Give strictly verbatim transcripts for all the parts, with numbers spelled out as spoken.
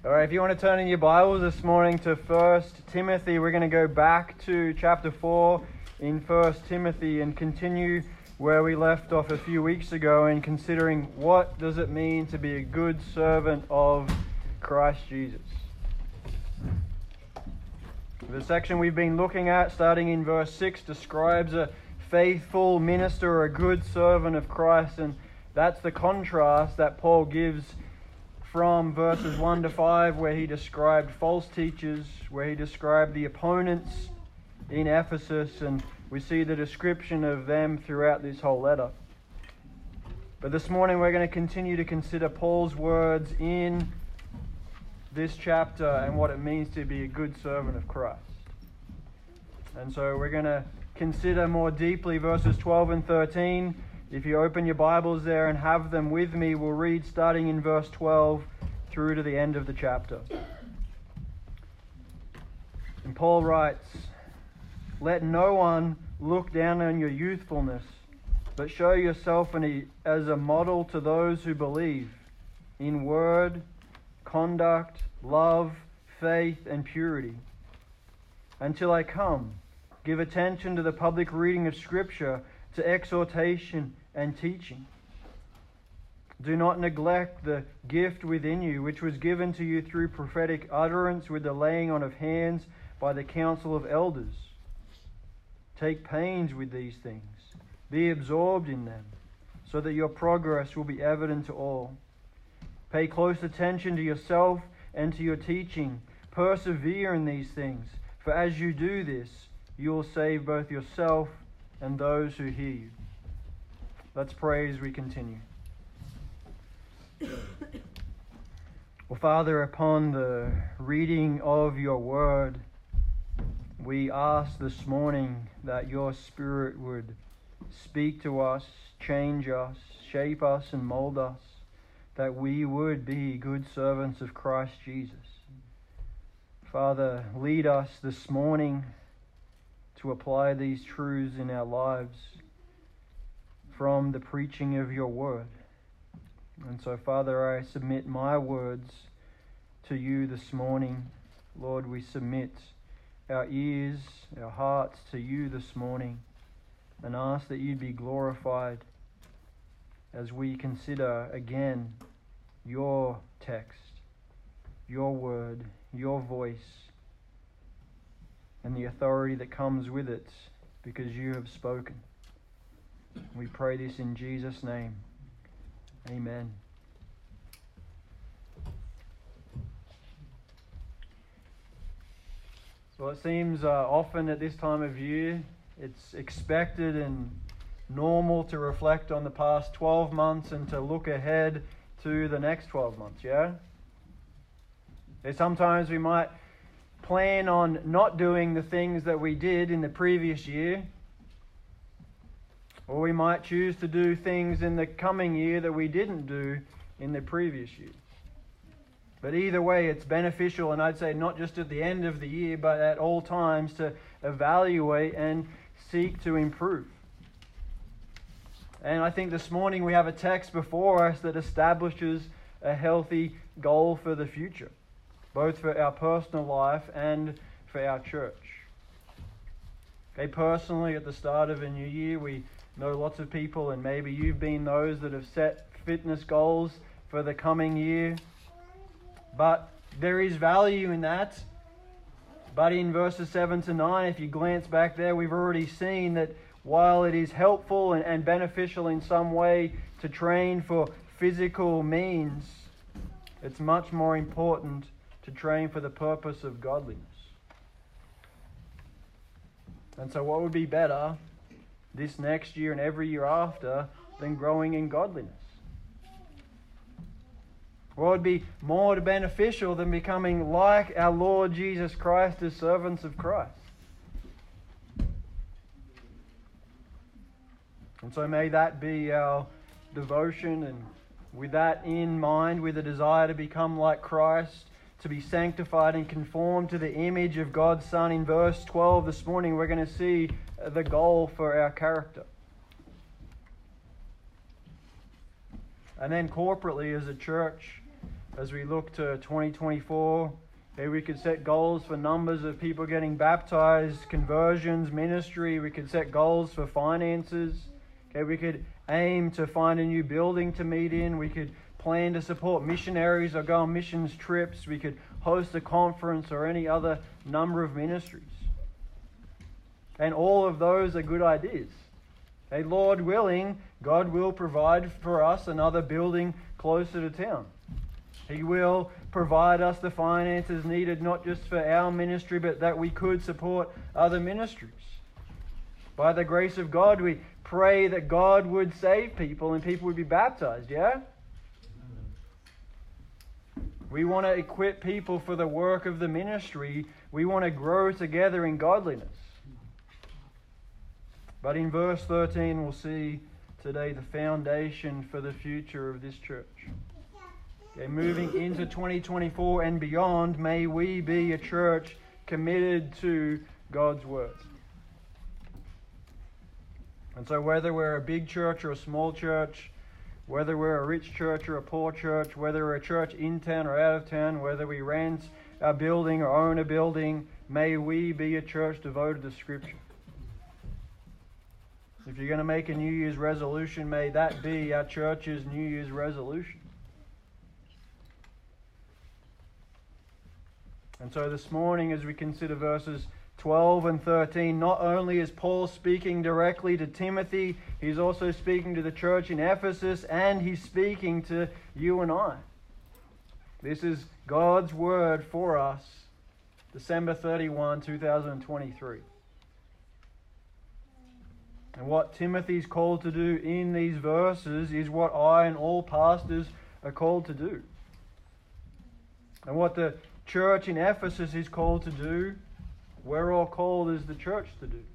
All right, if you want to turn in your Bibles this morning to First Timothy, we're going to go back to chapter four in First Timothy and continue where we left off a few weeks ago in considering what does it mean to be a good servant of Christ Jesus. The section we've been looking at, starting in verse six, describes a faithful minister or a good servant of Christ, and that's the contrast that Paul gives from verses one to five, where he described false teachers, where he described the opponents in Ephesus, and we see the description of them throughout this whole letter. But this morning we're going to continue to consider Paul's words in this chapter and what it means to be a good servant of Christ. And so we're going to consider more deeply verses twelve and thirteen. If you open your Bibles there and have them with me, we'll read starting in verse twelve through to the end of the chapter. And Paul writes, "Let no one look down on your youthfulness, but show yourself as a model to those who believe, in word, conduct, love, faith, and purity. Until I come, give attention to the public reading of Scripture, to exhortation and teaching. Do not neglect the gift within you, which was given to you through prophetic utterance with the laying on of hands by the council of elders. Take pains with these things. Be absorbed in them, so that your progress will be evident to all. Pay close attention to yourself and to your teaching. Persevere in these things, for as you do this, you will save both yourself and those who hear you." Let's pray as we continue. Well, Father, upon the reading of your word, we ask this morning that your Spirit would speak to us, change us, shape us, and mold us, that we would be good servants of Christ Jesus. Father, lead us this morning to apply these truths in our lives from the preaching of your word. And so, Father, I submit my words to you this morning. Lord, we submit our ears, our hearts to you this morning, and ask that you'd be glorified as we consider again your text, your word, your voice, and the authority that comes with it, because you have spoken. We pray this in Jesus' name. Amen. Well, it seems uh, often at this time of year, it's expected and normal to reflect on the past twelve months and to look ahead to the next twelve months, yeah? And sometimes we might plan on not doing the things that we did in the previous year, or we might choose to do things in the coming year that we didn't do in the previous year. But either way, it's beneficial, and I'd say not just at the end of the year, but at all times, to evaluate and seek to improve. And I think this morning we have a text before us that establishes a healthy goal for the future, both for our personal life and for our church. Okay, personally, at the start of a new year, we know lots of people, and maybe you've been those that have set fitness goals for the coming year. But there is value in that. But in verses seven to nine, if you glance back there, we've already seen that while it is helpful and, and beneficial in some way to train for physical means, it's much more important to train for the purpose of godliness. And so what would be better this next year and every year after than growing in godliness? What would be more beneficial than becoming like our Lord Jesus Christ as servants of Christ? And so may that be our devotion, and with that in mind, with a desire to become like Christ, to be sanctified and conformed to the image of God's Son. In verse twelve this morning, we're going to see the goal for our character. And then corporately as a church, As we look to twenty twenty-four, okay, we could set goals for numbers of people getting baptized, conversions, ministry. We could set goals for finances. Okay, we could aim to find a new building to meet in. We could plan to support missionaries or go on missions trips. We could host a conference or any other number of ministries. And all of those are good ideas. Okay, Lord willing, God will provide for us another building closer to town. He will provide us the finances needed not just for our ministry, but that we could support other ministries. By the grace of God, we pray that God would save people and people would be baptized, yeah? We want to equip people for the work of the ministry. We want to grow together in godliness. But in verse thirteen, we'll see today the foundation for the future of this church. Okay, moving into twenty twenty-four and beyond, may we be a church committed to God's Word. And so whether we're a big church or a small church, whether we're a rich church or a poor church, whether we're a church in town or out of town, whether we rent a building or own a building, may we be a church devoted to Scripture. If you're going to make a New Year's resolution, may that be our church's New Year's resolution. And so this morning, as we consider verses twelve and thirteen, not only is Paul speaking directly to Timothy, he's also speaking to the church in Ephesus, and he's speaking to you and I. This is God's word for us, December thirty-first, two thousand twenty-three. And what Timothy's called to do in these verses is what I and all pastors are called to do. And what the church in Ephesus is called to do, we're all called as the church to do.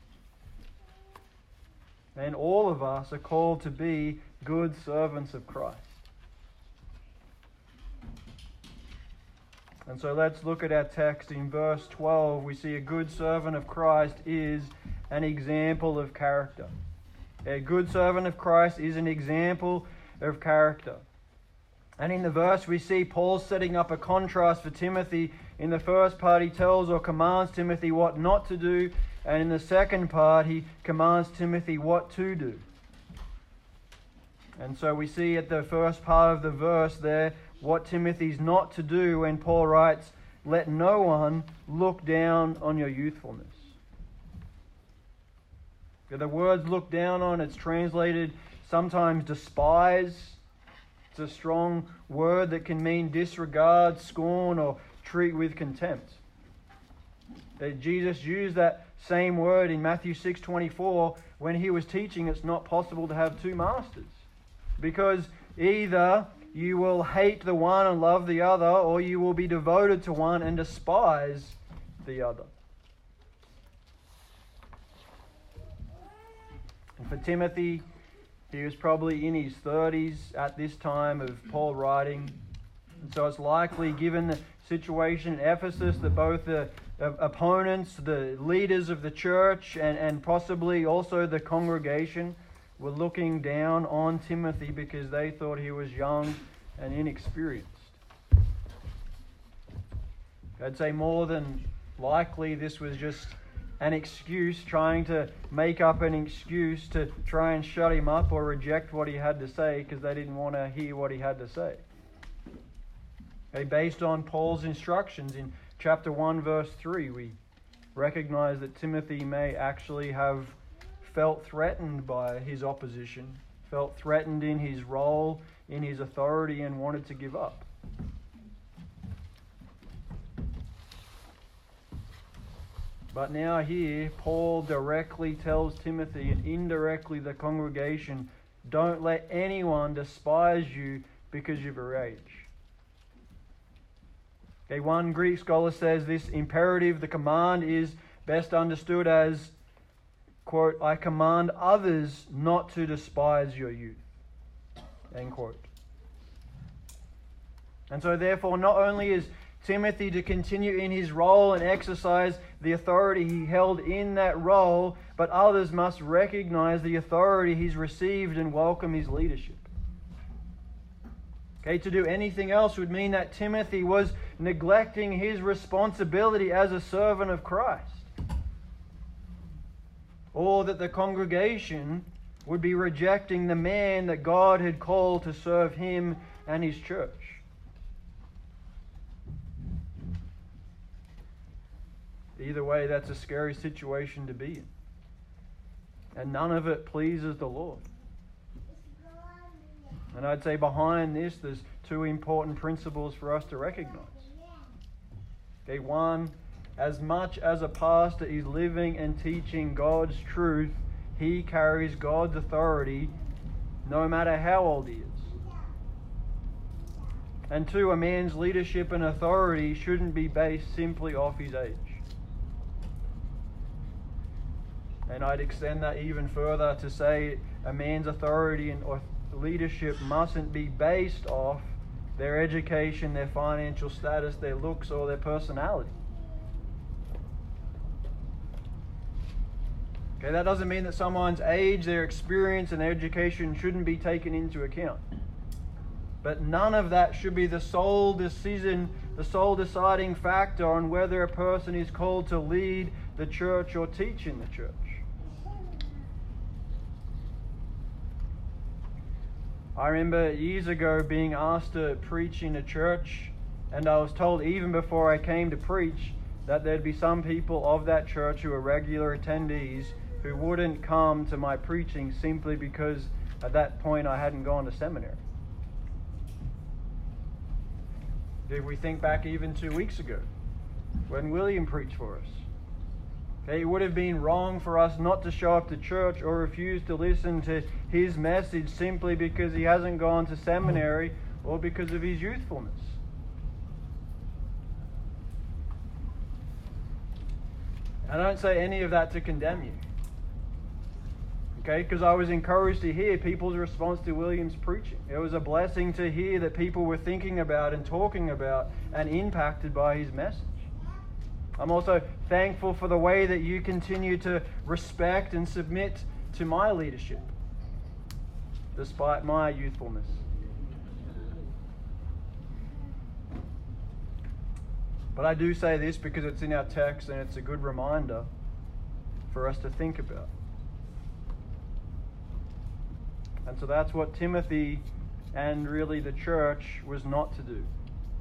And all of us are called to be good servants of Christ. And so let's look at our text in verse twelve. We see a good servant of Christ is an example of character. A good servant of Christ is an example of character. And in the verse we see Paul setting up a contrast for Timothy. In the first part he tells or commands Timothy what not to do, and in the second part he commands Timothy what to do. And so we see at the first part of the verse there what Timothy's not to do when Paul writes, "Let no one look down on your youthfulness." The words "look down on," it's translated sometimes despise. It's a strong word that can mean disregard, scorn, or treat with contempt. That Jesus used that same word in Matthew six twenty-four when he was teaching it's not possible to have two masters. Because either you will hate the one and love the other, or you will be devoted to one and despise the other. And for Timothy, he was probably in his thirties at this time of Paul writing. And so it's likely, given the situation in Ephesus, that both the opponents, the leaders of the church, and, and possibly also the congregation were looking down on Timothy because they thought he was young and inexperienced. I'd say more than likely this was just an excuse, trying to make up an excuse to try and shut him up or reject what he had to say because they didn't want to hear what he had to say. Okay, based on Paul's instructions in chapter one, verse three, we recognize that Timothy may actually have felt threatened by his opposition, felt threatened in his role, in his authority, and wanted to give up. But now here, Paul directly tells Timothy and indirectly the congregation, don't let anyone despise you because of your age. Okay, one Greek scholar says this imperative, the command, is best understood as, quote, I command others not to despise your youth, end quote. And so therefore, not only is Timothy to continue in his role and exercise the authority he held in that role, but others must recognize the authority he's received and welcome his leadership. Okay, to do anything else would mean that Timothy was neglecting his responsibility as a servant of Christ. Or that the congregation would be rejecting the man that God had called to serve him and his church. Either way, that's a scary situation to be in. And none of it pleases the Lord. And I'd say behind this, there's two important principles for us to recognize. Okay, one, as much as a pastor is living and teaching God's truth, he carries God's authority no matter how old he is. And two, a man's leadership and authority shouldn't be based simply off his age. And I'd extend that even further to say a man's authority and leadership mustn't be based off their education, their financial status, their looks, or their personality. Okay, that doesn't mean that someone's age, their experience, and their education shouldn't be taken into account. But none of that should be the sole decision, the sole deciding factor on whether a person is called to lead the church or teach in the church. I remember years ago being asked to preach in a church, and I was told even before I came to preach that there'd be some people of that church who were regular attendees who wouldn't come to my preaching simply because at that point I hadn't gone to seminary. If we think back even two weeks ago when William preached for us, okay, it would have been wrong for us not to show up to church or refuse to listen to his message simply because he hasn't gone to seminary or because of his youthfulness. I don't say any of that to condemn you, okay, because I was encouraged to hear people's response to William's preaching. It was a blessing to hear that people were thinking about and talking about and impacted by his message. I'm also thankful for the way that you continue to respect and submit to my leadership, despite my youthfulness. But I do say this because it's in our text and it's a good reminder for us to think about. And so that's what Timothy and really the church was not to do.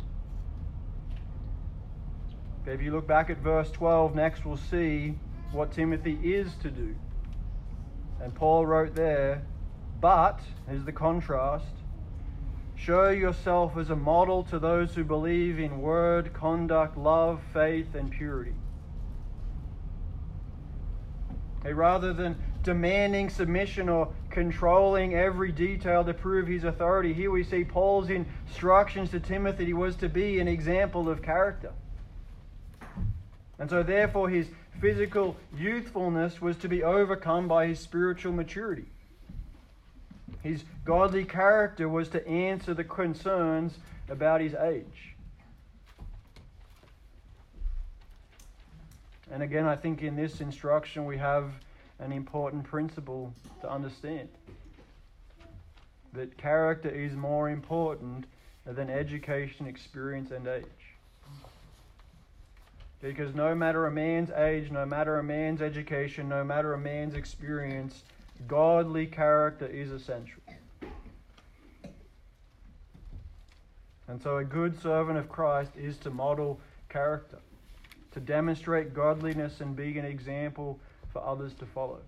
Okay, if you look back at verse twelve, next we'll see what Timothy is to do. And Paul wrote there, but, here's the contrast, show yourself as a model to those who believe in word, conduct, love, faith, and purity. Okay, rather than demanding submission or controlling every detail to prove his authority, here we see Paul's instructions to Timothy was to be an example of character. And so therefore his physical youthfulness was to be overcome by his spiritual maturity. His godly character was to answer the concerns about his age. And again, I think in this instruction we have an important principle to understand. That character is more important than education, experience, and age. Because no matter a man's age, no matter a man's education, no matter a man's experience, godly character is essential. And so a good servant of Christ is to model character, to demonstrate godliness and be an example for others to follow.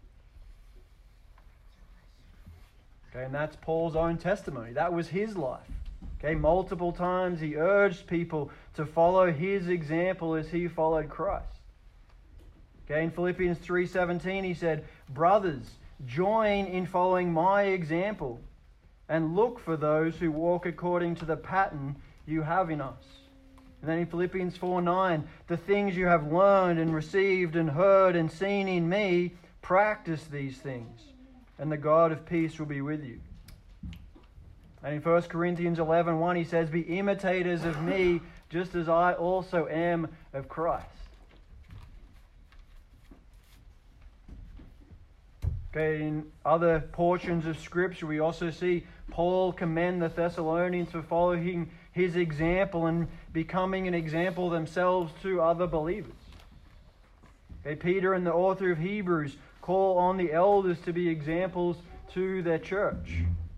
Okay, and that's Paul's own testimony. That was his life. Okay, multiple times he urged people to follow his example as he followed Christ. Okay, in Philippians three seventeen he said, brothers, join in following my example and look for those who walk according to the pattern you have in us. And then in Philippians four nine, the things you have learned and received and heard and seen in me, practice these things, and the God of peace will be with you. And in First Corinthians eleven one, he says, be imitators of me, just as I also am of Christ. Okay, in other portions of Scripture, we also see Paul commend the Thessalonians for following his example and becoming an example themselves to other believers. Okay, Peter and the author of Hebrews call on the elders to be examples to their church.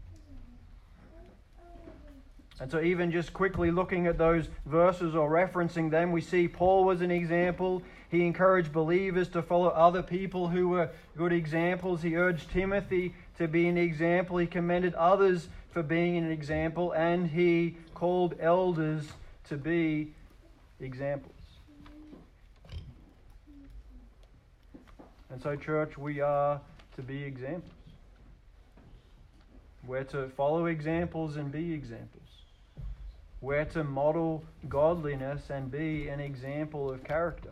And so even just quickly looking at those verses or referencing them, we see Paul was an example. He encouraged believers to follow other people who were good examples. He urged Timothy to be an example. He commended others for being an example. And he called elders to be examples. And so, church, we are to be examples. We're to follow examples and be examples. We're to model godliness and be an example of character.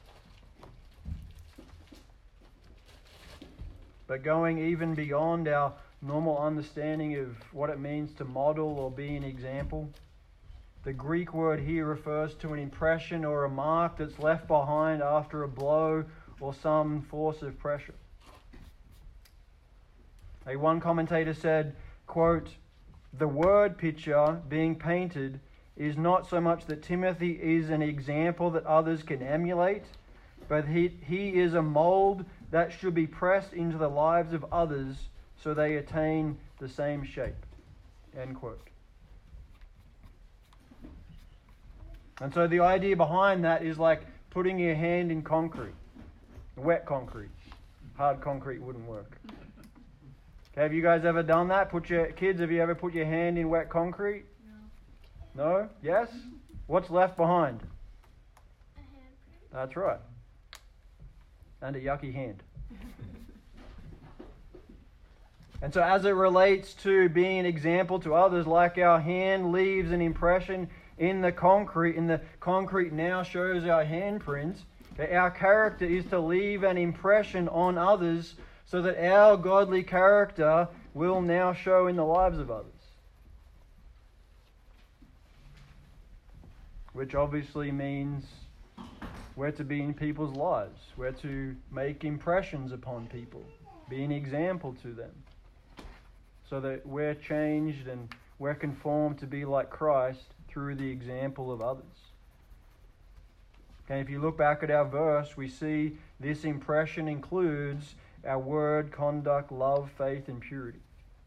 But going even beyond our normal understanding of what it means to model or be an example, the Greek word here refers to an impression or a mark that's left behind after a blow or some force of pressure. A one commentator said, quote, "The word picture being painted is not so much that Timothy is an example that others can emulate, but he, he is a mold that should be pressed into the lives of others so they attain the same shape." End quote. And so the idea behind that is like putting your hand in concrete. Wet concrete. Hard concrete wouldn't work. Okay, have you guys ever done that? Put your kids, have you ever put your hand in wet concrete? No. No? Yes? What's left behind? A handprint. That's right. And a yucky hand. And so as it relates to being an example to others, like our hand leaves an impression in the concrete, and the concrete now shows our handprint, okay, our character is to leave an impression on others so that our godly character will now show in the lives of others. Which obviously means we're to be in people's lives. We're to make impressions upon people, be an example to them, so that we're changed and we're conformed to be like Christ through the example of others. Okay, if you look back at our verse, we see this impression includes our word, conduct, love, faith, and purity.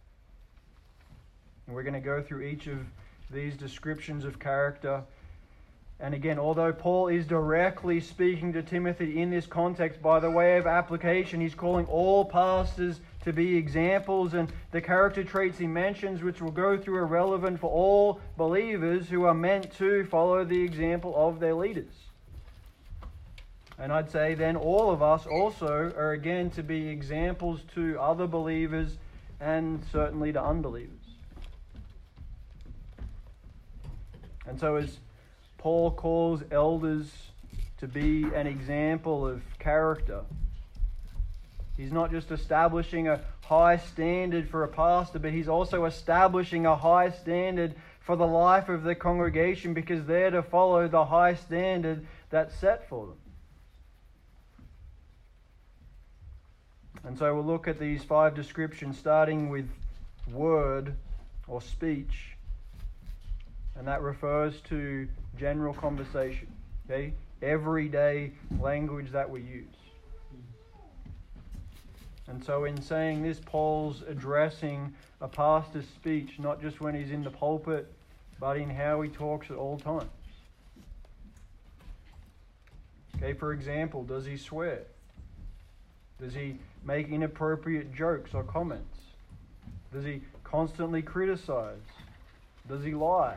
And we're going to go through each of these descriptions of character. And again, although Paul is directly speaking to Timothy in this context, by the way of application, he's calling all pastors to be examples, and the character traits he mentions, which we'll go through, are relevant for all believers who are meant to follow the example of their leaders. And I'd say then all of us also are again to be examples to other believers and certainly to unbelievers. And so as Paul calls elders to be an example of character, he's not just establishing a high standard for a pastor, but he's also establishing a high standard for the life of the congregation, because they're to follow the high standard that's set for them. And so we'll look at these five descriptions, starting with word or speech. And that refers to general conversation, okay? Everyday language that we use. And so in saying this, Paul's addressing a pastor's speech, not just when he's in the pulpit, but in how he talks at all times. Okay, for example, does he swear? Does he make inappropriate jokes or comments? Does he constantly criticize? Does he lie?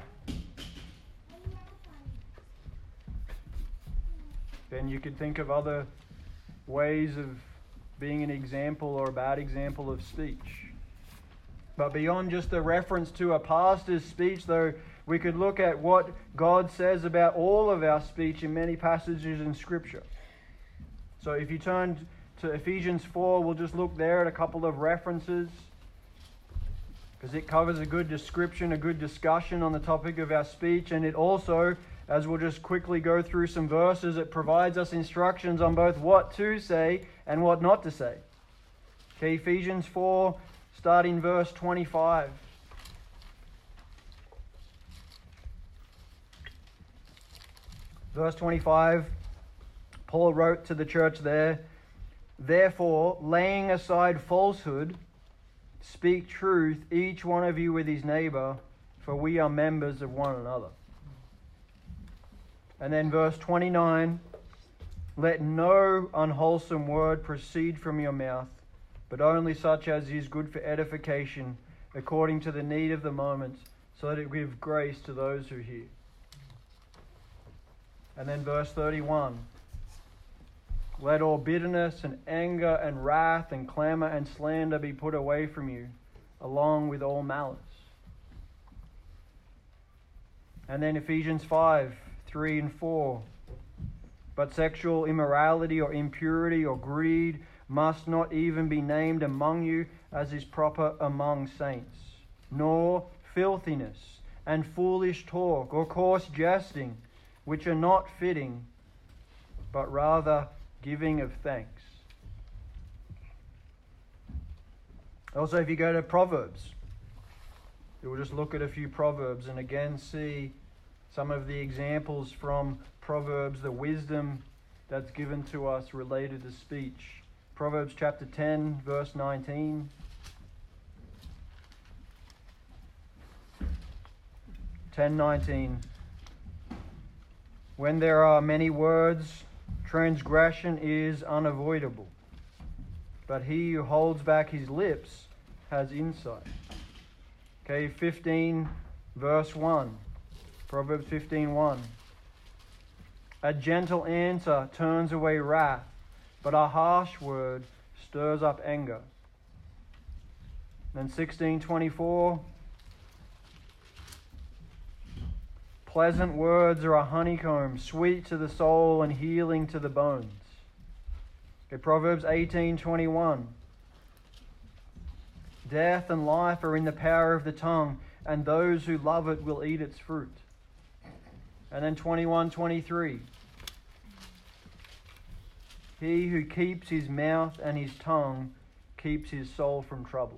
Then you could think of other ways of being an example or a bad example of speech. But beyond just the reference to a pastor's speech, though, we could look at what God says about all of our speech in many passages in Scripture. So if you turn to Ephesians four, we'll just look there at a couple of references, because it covers a good description, a good discussion on the topic of our speech, and it also, as we'll just quickly go through some verses, it provides us instructions on both what to say and what not to say. Okay, Ephesians four, starting verse twenty-five. Verse twenty-five, Paul wrote to the church there, "Therefore, laying aside falsehood, speak truth, each one of you with his neighbor, for we are members of one another." And then verse twenty-nine, "Let no unwholesome word proceed from your mouth, but only such as is good for edification, according to the need of the moment, so that it give grace to those who hear." And then verse thirty-one, "Let all bitterness and anger and wrath and clamor and slander be put away from you, along with all malice." And then Ephesians five, three and four, "But sexual immorality or impurity or greed must not even be named among you as is proper among saints, nor filthiness and foolish talk or coarse jesting, which are not fitting, but rather giving of thanks." Also, if you go to Proverbs, we'll just look at a few Proverbs and again see some of the examples from Proverbs, the wisdom that's given to us related to speech. Proverbs chapter ten, verse nineteen. ten nineteen. "When there are many words, transgression is unavoidable, but he who holds back his lips has insight." Okay, fifteen, verse one. Proverbs fifteen one. "A gentle answer turns away wrath, but a harsh word stirs up anger." Then sixteen twenty-four. "Pleasant words are a honeycomb, sweet to the soul and healing to the bones." Okay, Proverbs eighteen twenty-one. "Death and life are in the power of the tongue, and those who love it will eat its fruit." And then twenty-one twenty-three. "He who keeps his mouth and his tongue keeps his soul from troubles."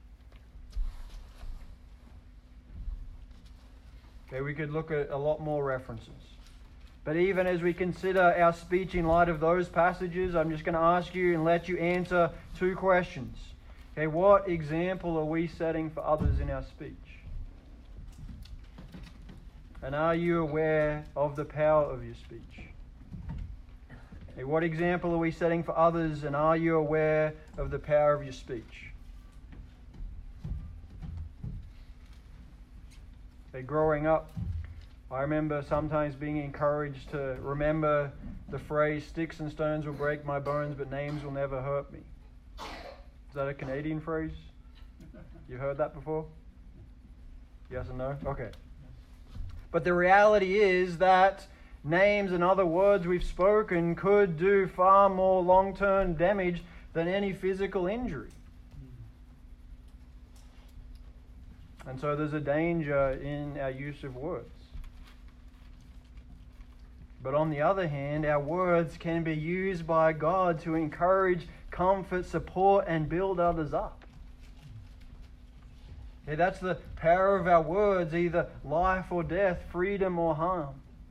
Okay, we could look at a lot more references. But even as we consider our speech in light of those passages, I'm just going to ask you and let you answer two questions. Okay, what example are we setting for others in our speech? And are you aware of the power of your speech? Okay, what example are we setting for others, and are you aware of the power of your speech? Okay, growing up, I remember sometimes being encouraged to remember the phrase, "Sticks and stones will break my bones, but names will never hurt me." Is that a Canadian phrase? You heard that before? Yes and no? Okay. But the reality is that names and other words we've spoken could do far more long-term damage than any physical injury. And so there's a danger in our use of words. But on the other hand, our words can be used by God to encourage, comfort, support, and build others up. Yeah, that's the power of our words, either life or death, freedom or harm.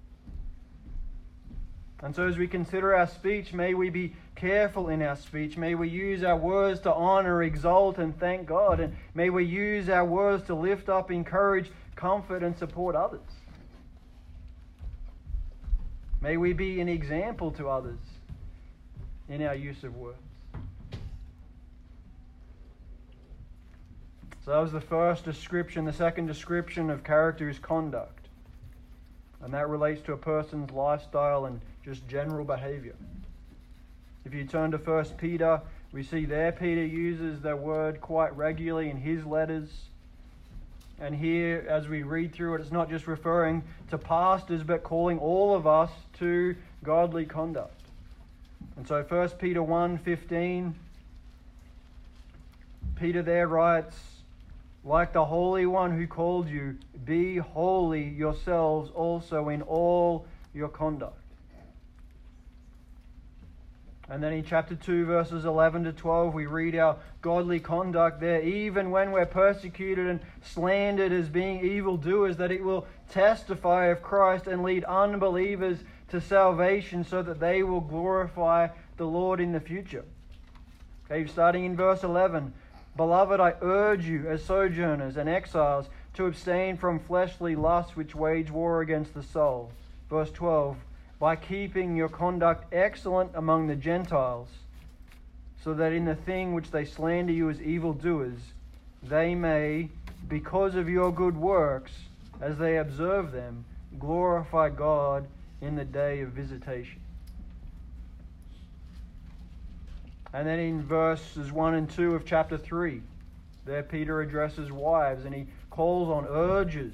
And so as we consider our speech, may we be careful in our speech. May we use our words to honor, exalt, and thank God. And may we use our words to lift up, encourage, comfort, and support others. May we be an example to others in our use of words. So that was the first description. The second description of character is conduct. And that relates to a person's lifestyle and just general behavior. If you turn to First Peter, we see there Peter uses the word quite regularly in his letters. And here, as we read through it, it's not just referring to pastors, but calling all of us to godly conduct. And so First Peter one fifteen, Peter there writes, "Like the Holy One who called you, be holy yourselves also in all your conduct." And then in chapter two, verses eleven to twelve, we read our godly conduct there, even when we're persecuted and slandered as being evildoers, that it will testify of Christ and lead unbelievers to salvation so that they will glorify the Lord in the future. Okay, starting in verse eleven, Beloved, I urge you as sojourners and exiles to abstain from fleshly lusts which wage war against the soul. Verse twelve, by keeping your conduct excellent among the Gentiles, so that in the thing which they slander you as evildoers, they may, because of your good works, as they observe them, glorify God in the day of visitation. And then in verses one and two of chapter three, there Peter addresses wives, and he calls on, urges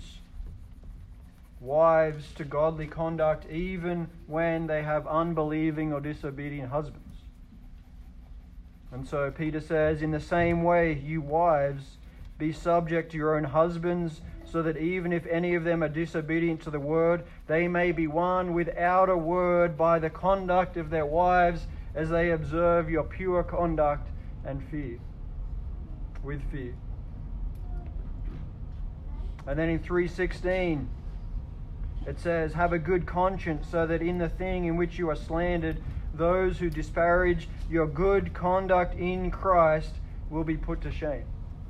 wives to godly conduct even when they have unbelieving or disobedient husbands. And so Peter says, in the same way, you wives, be subject to your own husbands, so that even if any of them are disobedient to the word, they may be won without a word by the conduct of their wives, as they observe your pure conduct and fear, with fear. And then in three sixteen, it says, have a good conscience, so that in the thing in which you are slandered, those who disparage your good conduct in Christ will be put to shame.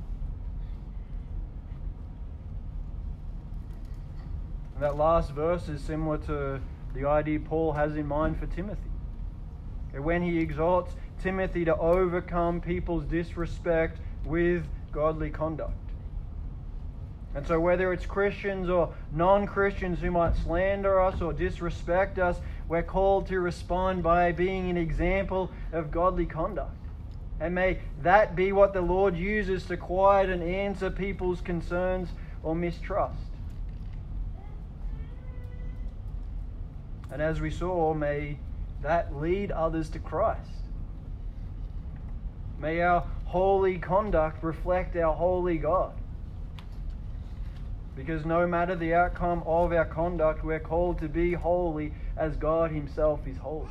And that last verse is similar to the idea Paul has in mind for Timothy. When he exhorts Timothy to overcome people's disrespect with godly conduct. And so whether it's Christians or non-Christians who might slander us or disrespect us, we're called to respond by being an example of godly conduct. And may that be what the Lord uses to quiet and answer people's concerns or mistrust. And as we saw, may that lead others to Christ. May our holy conduct reflect our holy God. Because no matter the outcome of our conduct, we're called to be holy as God Himself is holy.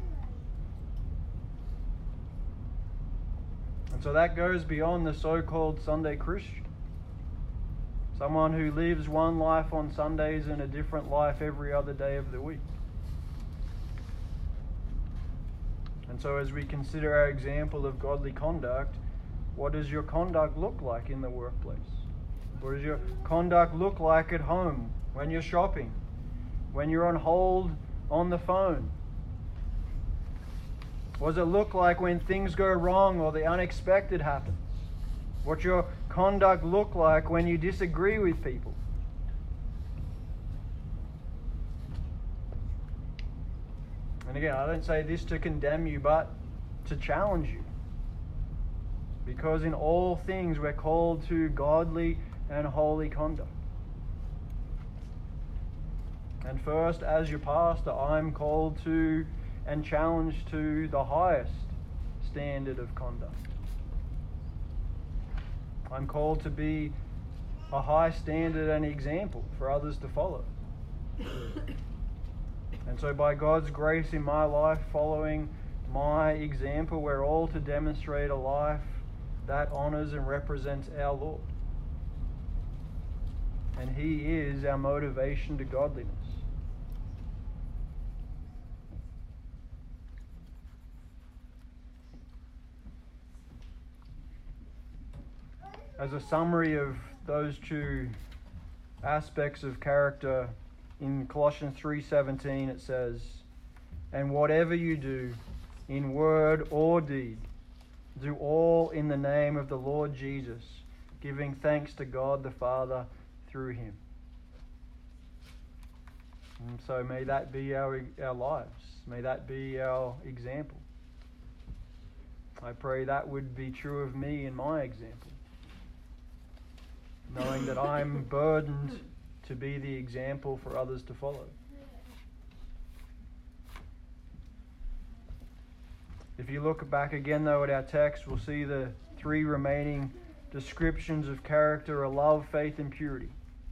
And so that goes beyond the so-called Sunday Christian. Someone who lives one life on Sundays and a different life every other day of the week. And so as we consider our example of godly conduct, what does your conduct look like in the workplace? What does your conduct look like at home, when you're shopping, when you're on hold on the phone? What does it look like when things go wrong or the unexpected happens? What's your conduct look like when you disagree with people? And again, I don't say this to condemn you, but to challenge you. Because in all things we're called to godly and holy conduct. And first, as your pastor, I'm called to and challenged to the highest standard of conduct. I'm called to be a high standard and example for others to follow. And so by God's grace in my life, following my example, we're all to demonstrate a life that honors and represents our Lord. And He is our motivation to godliness. As a summary of those two aspects of character, in Colossians three seventeen it says, and whatever you do, in word or deed, do all in the name of the Lord Jesus, giving thanks to God the Father through Him. And so may that be our, our lives. May that be our example. I pray that would be true of me in my example. Knowing that I'm burdened to be the example for others to follow. If you look back again, though, at our text, we'll see the three remaining descriptions of character are love, faith, and purity.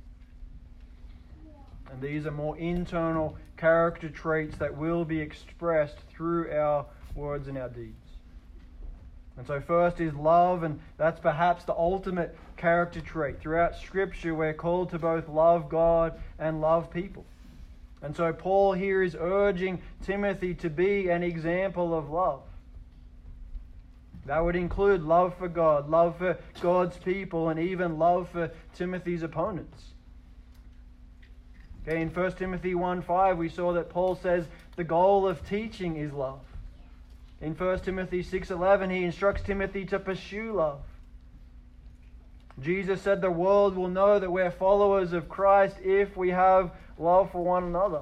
And these are more internal character traits that will be expressed through our words and our deeds. And so first is love, and that's perhaps the ultimate character trait. Throughout Scripture, we're called to both love God and love people. And so Paul here is urging Timothy to be an example of love. That would include love for God, love for God's people, and even love for Timothy's opponents. Okay, in First Timothy one five, we saw that Paul says the goal of teaching is love. In First Timothy six eleven, he instructs Timothy to pursue love. Jesus said the world will know that we're followers of Christ if we have love for one another.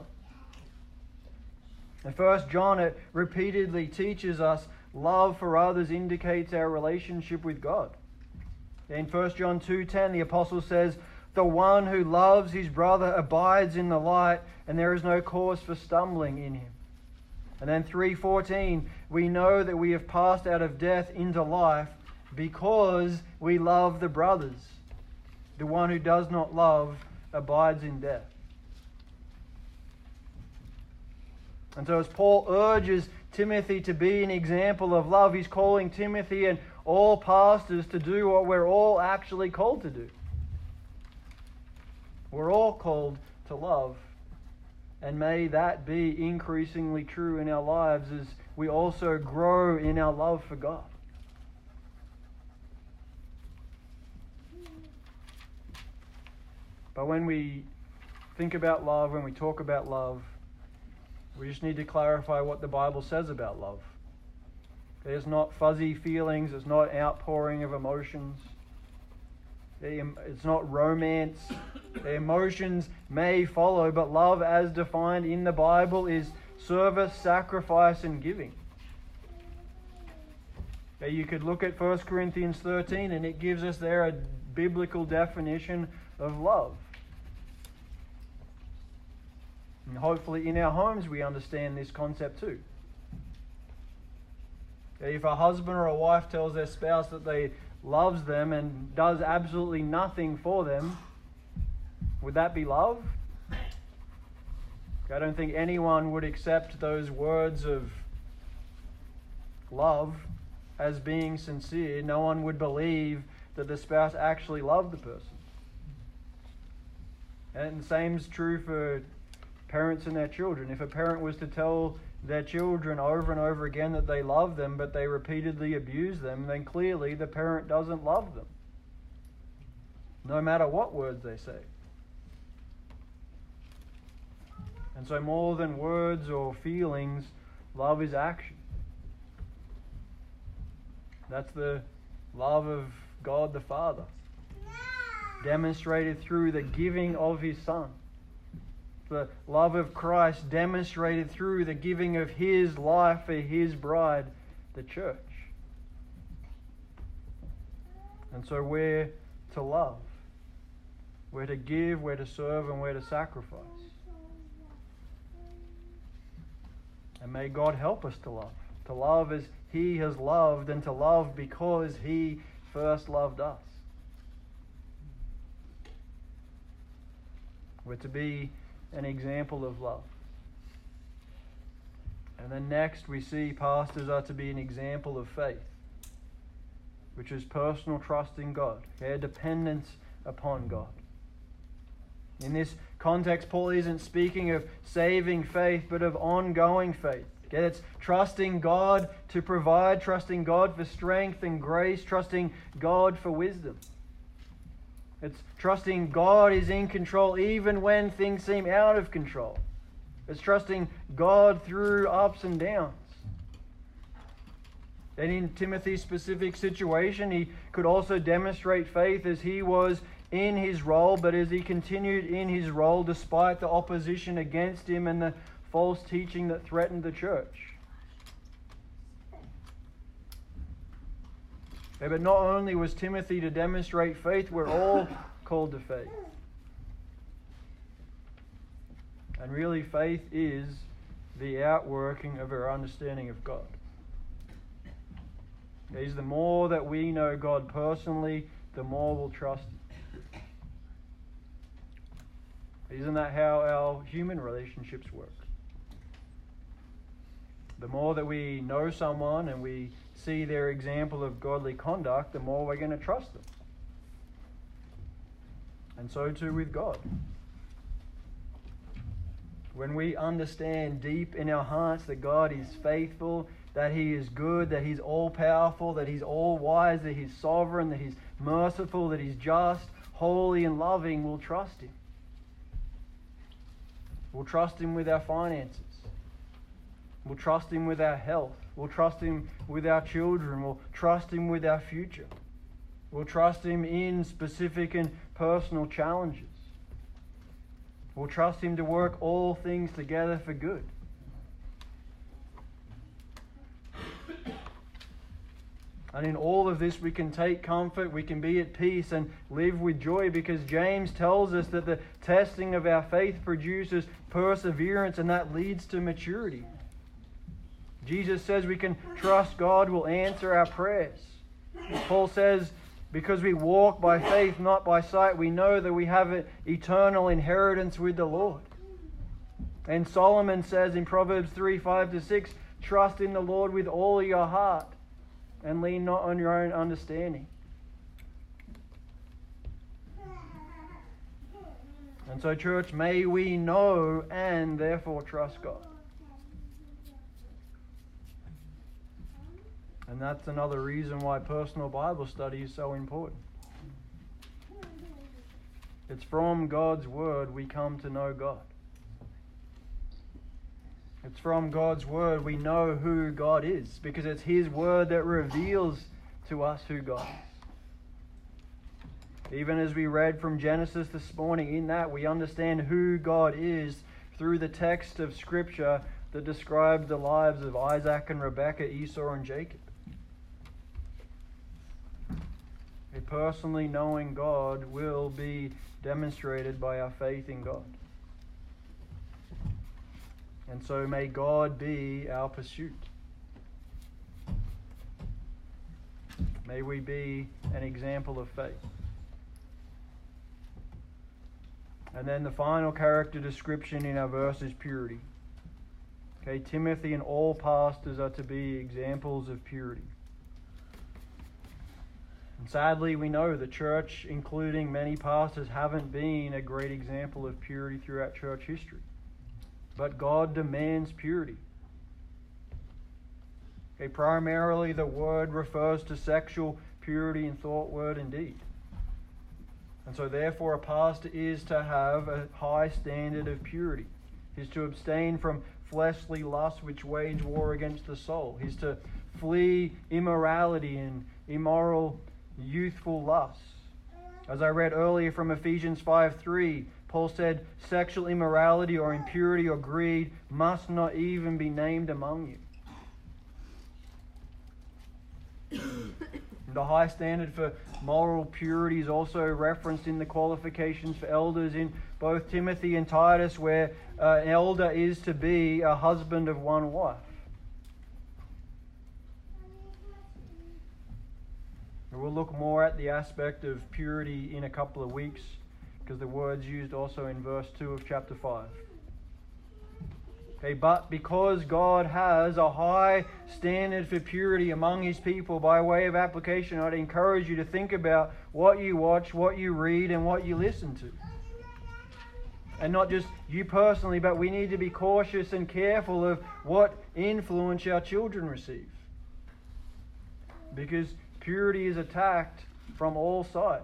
In First John, it repeatedly teaches us love for others indicates our relationship with God. In First John two ten, the apostle says, the one who loves his brother abides in the light, and there is no cause for stumbling in him. And then three fourteen, we know that we have passed out of death into life because we love the brothers. The one who does not love abides in death. And so as Paul urges Timothy to be an example of love, he's calling Timothy and all pastors to do what we're all actually called to do. We're all called to love. And may that be increasingly true in our lives as we also grow in our love for God. But when we think about love, when we talk about love, we just need to clarify what the Bible says about love. It's not fuzzy feelings. It's not outpouring of emotions. It's not romance. The emotions may follow, but love as defined in the Bible is service, sacrifice, and giving. You could look at First Corinthians thirteen and it gives us there a biblical definition of love. And hopefully in our homes we understand this concept too. If a husband or a wife tells their spouse that they loves them and does absolutely nothing for them, would that be love? I don't think anyone would accept those words of love as being sincere. No one would believe that the spouse actually loved the person. And the same is true for parents and their children. If a parent was to tell their children over and over again that they love them, but they repeatedly abuse them, then clearly the parent doesn't love them, no matter what words they say. And so more than words or feelings, love is action. That's the love of God the Father, demonstrated through the giving of His Son. The love of Christ demonstrated through the giving of His life for His bride, the church. And so we're to love. We're to give, we're to serve, and we're to sacrifice. And may God help us to love. To love as He has loved, and to love because He first loved us. We're to be an example of love. And then next we see pastors are to be an example of faith, which is personal trust in God, their dependence upon God. In this context, Paul isn't speaking of saving faith, but of ongoing faith. Okay, it's trusting God to provide, trusting God for strength and grace, trusting God for wisdom. It's trusting God is in control even when things seem out of control. It's trusting God through ups and downs. And in Timothy's specific situation, he could also demonstrate faith as he was in his role, but as he continued in his role despite the opposition against him and the false teaching that threatened the church. Okay, but not only was Timothy to demonstrate faith, we're all called to faith. And really, faith is the outworking of our understanding of God. Okay, the more that we know God personally, the more we'll trust Him. Isn't that how our human relationships work? The more that we know someone and we see their example of godly conduct, the more we're going to trust them. And so too with God. When we understand deep in our hearts that God is faithful, that He is good, that He's all-powerful, that He's all-wise, that He's sovereign, that He's merciful, that He's just, holy and loving, we'll trust Him. We'll trust Him with our finances. We'll trust Him with our health. We'll trust Him with our children. We'll trust Him with our future. We'll trust Him in specific and personal challenges. We'll trust Him to work all things together for good. And in all of this we can take comfort, we can be at peace and live with joy, because James tells us that the testing of our faith produces perseverance, and that leads to maturity. Jesus says we can trust God will answer our prayers. Paul says, because we walk by faith, not by sight, we know that we have an eternal inheritance with the Lord. And Solomon says in Proverbs three, five to six, trust in the Lord with all your heart and lean not on your own understanding. And so, church, may we know and therefore trust God. And that's another reason why personal Bible study is so important. It's from God's Word we come to know God. It's from God's Word we know who God is, because it's His Word that reveals to us who God is. Even as we read from Genesis this morning, in that we understand who God is through the text of Scripture that describes the lives of Isaac and Rebekah, Esau and Jacob. A personally knowing God will be demonstrated by our faith in God. And so may God be our pursuit. May we be an example of faith. And then the final character description in our verse is purity. Okay, Timothy and all pastors are to be examples of purity. And sadly, we know the church, including many pastors, haven't been a great example of purity throughout church history. But God demands purity. Okay, primarily the word refers to sexual purity in thought, word, and deed. And so therefore a pastor is to have a high standard of purity. He is to abstain from fleshly lusts which wage war against the soul. He is to flee immorality and immoral youthful lusts. As I read earlier from Ephesians five three, Paul said, sexual immorality or impurity or greed must not even be named among you. The high standard for moral purity is also referenced in the qualifications for elders in both Timothy and Titus, where uh, an elder is to be a husband of one wife. We'll look more at the aspect of purity in a couple of weeks, because the word's used also in verse two of chapter five. Okay, but because God has a high standard for purity among His people, by way of application, I'd encourage you to think about what you watch, what you read, and what you listen to. And not just you personally, but we need to be cautious and careful of what influence our children receive. Because purity is attacked from all sides.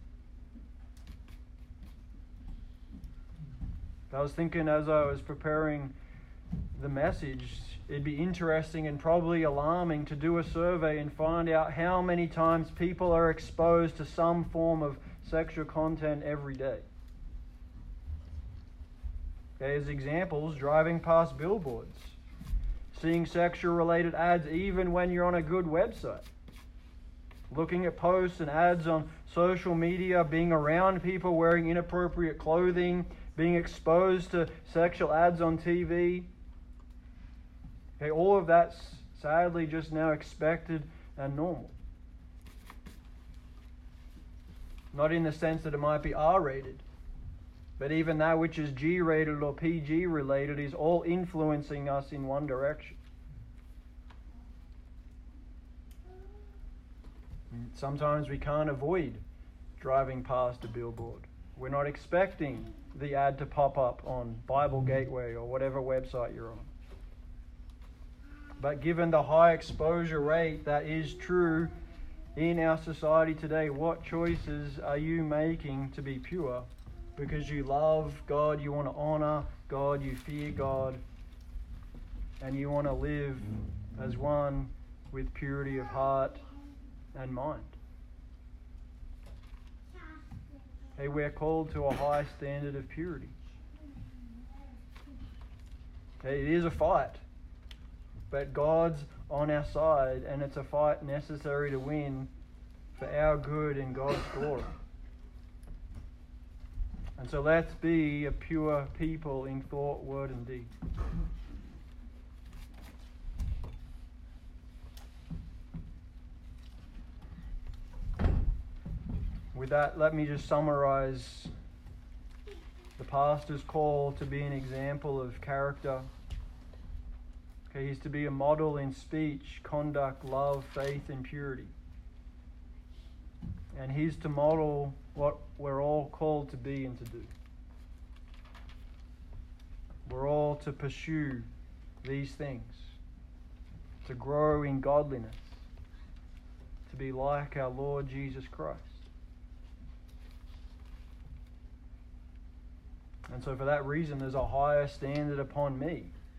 I was thinking as I was preparing the message, it'd be interesting and probably alarming to do a survey and find out how many times people are exposed to some form of sexual content every day. Okay, as examples, driving past billboards, seeing sexual related ads even when you're on a good website, looking at posts and ads on social media, being around people wearing inappropriate clothing, being exposed to sexual ads on T V. Okay, all of that's sadly just now expected and normal. Not in the sense that it might be R-rated, but even that which is G-rated or P G-related is all influencing us in one direction. Sometimes we can't avoid driving past a billboard. We're not expecting the ad to pop up on Bible Gateway or whatever website you're on. But given the high exposure rate that is true in our society today, what choices are you making to be pure? Because you love God, you want to honor God, you fear God, and you want to live as one with purity of heart and mind. Hey, we're called to a high standard of purity. Hey, it is a fight, but God's on our side, and it's a fight necessary to win for our good and God's glory. And so let's be a pure people in thought, word, and deed. With that, let me just summarize the pastor's call to be an example of character. Okay, he's to be a model in speech, conduct, love, faith, and purity. And he's to model what we're all called to be and to do. We're all to pursue these things, to grow in godliness, to be like our Lord Jesus Christ. And so for that reason, there's a higher standard upon me.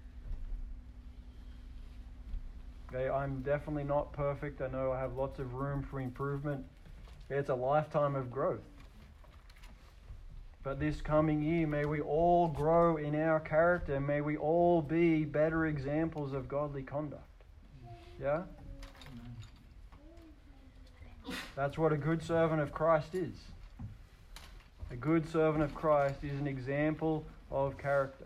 Okay, I'm definitely not perfect. I know I have lots of room for improvement. It's a lifetime of growth. But this coming year, may we all grow in our character. May we all be better examples of godly conduct. Yeah? That's what a good servant of Christ is. A good servant of Christ is an example of character.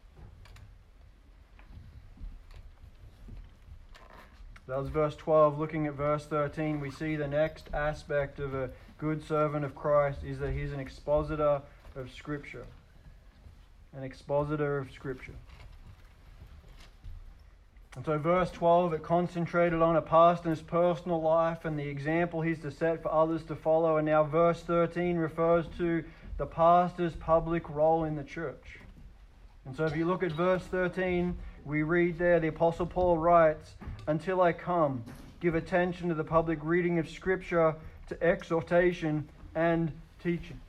That was verse twelve. Looking at verse thirteen, we see the next aspect of a good servant of Christ is that he's an expositor of Scripture. An expositor of Scripture. And so verse twelve, it concentrated on a pastor's personal life and the example he's to set for others to follow. And now verse thirteen refers to the pastor's public role in the church. And so if you look at verse thirteen, we read there, the Apostle Paul writes, "Until I come, give attention to the public reading of Scripture, to exhortation and teaching."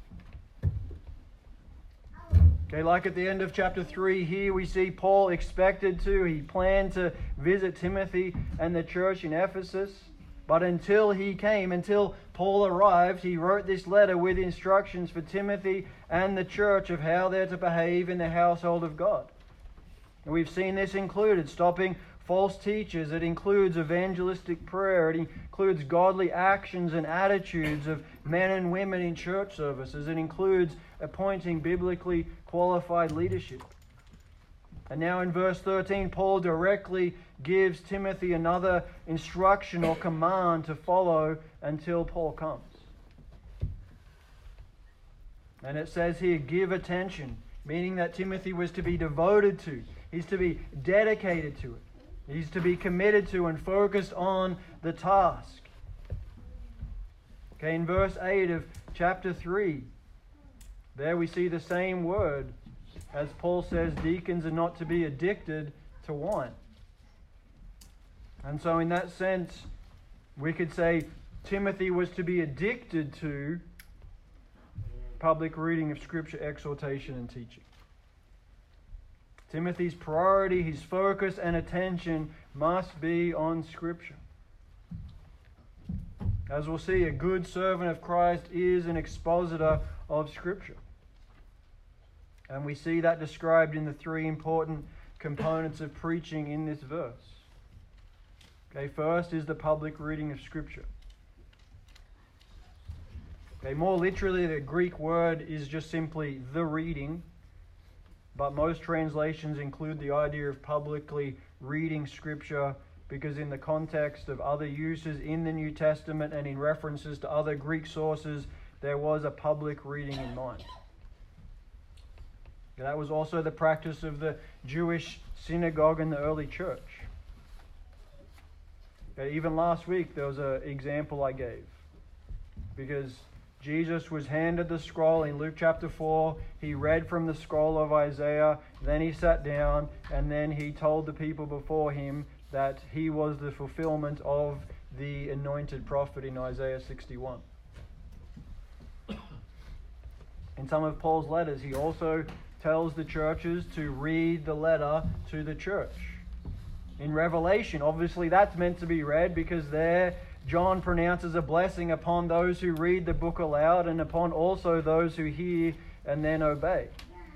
Okay, like at the end of chapter three, here we see Paul expected to, he planned to visit Timothy and the church in Ephesus. But until he came, until Paul arrived, he wrote this letter with instructions for Timothy and the church of how they're to behave in the household of God. And we've seen this included stopping false teachers. It includes evangelistic prayer. It includes godly actions and attitudes of men and women in church services. It includes appointing biblically qualified leadership. And now in verse thirteen, Paul directly gives Timothy another instruction or command to follow until Paul comes. And it says here, give attention, meaning that Timothy was to be devoted to. He's to be dedicated to it. He's to be committed to and focused on the task. Okay, in verse eight of chapter three, there we see the same word. As Paul says, deacons are not to be addicted to wine. And so in that sense, we could say Timothy was to be addicted to public reading of Scripture, exhortation, and teaching. Timothy's priority, his focus and attention must be on Scripture. As we'll see, a good servant of Christ is an expositor of Scripture. And we see that described in the three important components of preaching in this verse. Okay, first is the public reading of Scripture. Okay, more literally, the Greek word is just simply the reading, but most translations include the idea of publicly reading Scripture because in the context of other uses in the New Testament and in references to other Greek sources, there was a public reading in mind. That was also the practice of the Jewish synagogue in the early church. Uh, Even last week, there was an example I gave. Because Jesus was handed the scroll in Luke chapter four. He read from the scroll of Isaiah. Then he sat down, and then he told the people before him that he was the fulfillment of the anointed prophet in Isaiah sixty-one. In some of Paul's letters, he also tells the churches to read the letter to the church. In Revelation, obviously that's meant to be read because there John pronounces a blessing upon those who read the book aloud and upon also those who hear and then obey.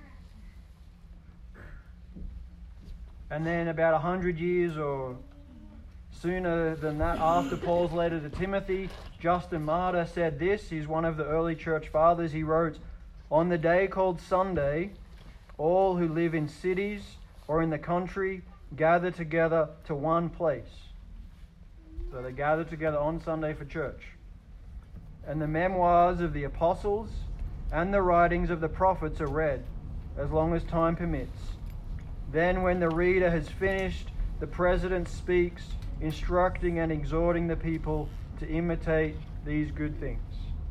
And then about a hundred years or sooner than that, after Paul's letter to Timothy, Justin Martyr said this. He's one of the early church fathers. He wrote, "On the day called Sunday, all who live in cities or in the country gather together to one place." So they gather together on Sunday for church. "And the memoirs of the apostles and the writings of the prophets are read, as long as time permits. Then when the reader has finished, the president speaks, instructing and exhorting the people to imitate these good things."